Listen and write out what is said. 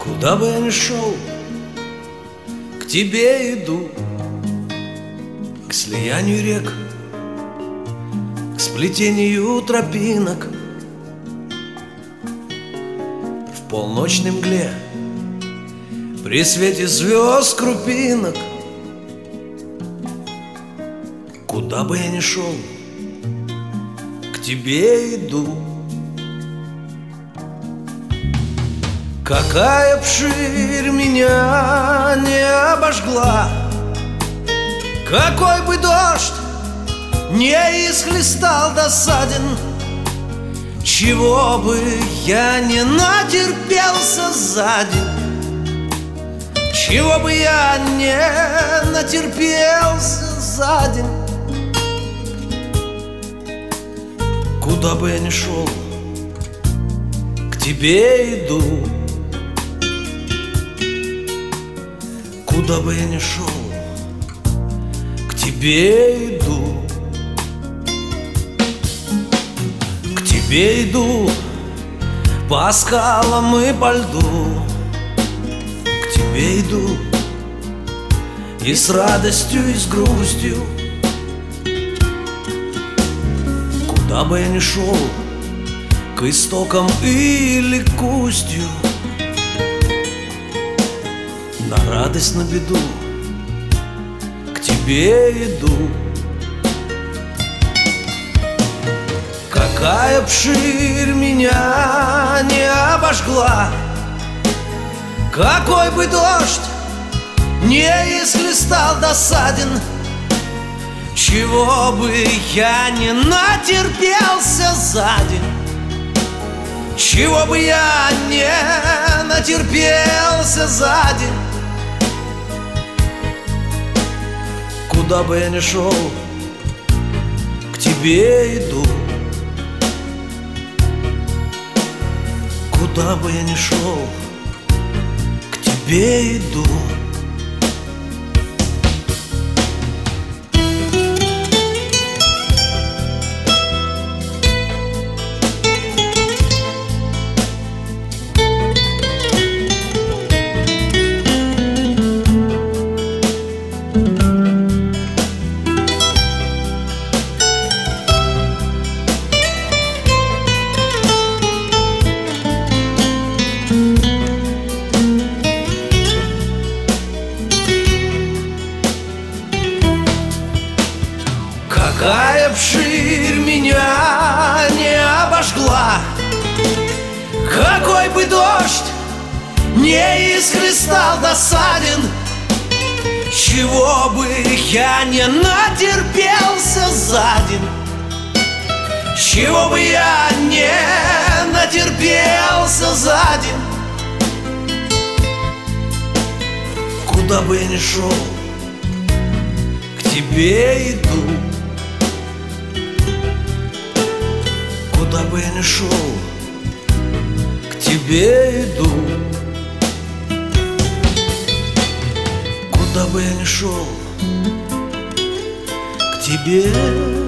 Куда бы я ни шел, к тебе иду, к слиянию рек, к сплетению тропинок. В полночной мгле, при свете звезд крупинок. Куда бы я ни шел, к тебе иду. Какая б ширь меня не обожгла, какой бы дождь не исхлестал досаден, чего бы я не натерпелся за день, чего бы я не натерпелся за день. Куда бы я ни шел, к тебе иду. Куда бы я ни шел, к тебе иду. К тебе иду по скалам и по льду. К тебе иду и с радостью, и с грустью. Куда бы я ни шел, к истокам или к устью, на радость, на беду, к тебе иду. Какая б ширь меня не обожгла, какой бы дождь не исхлестал досаден, чего бы я не натерпелся за день, чего бы я не натерпелся за день. Куда бы я ни шел, к тебе иду. Куда бы я ни шел, к тебе иду. Какая б ширь меня не обожгла, какой бы дождь не исхлестал досаден, чего бы я не натерпелся за день, чего бы я не натерпелся за день. Куда бы я ни шел, к тебе иду. Куда бы я ни шел, к тебе иду. Куда бы я ни шел, к тебе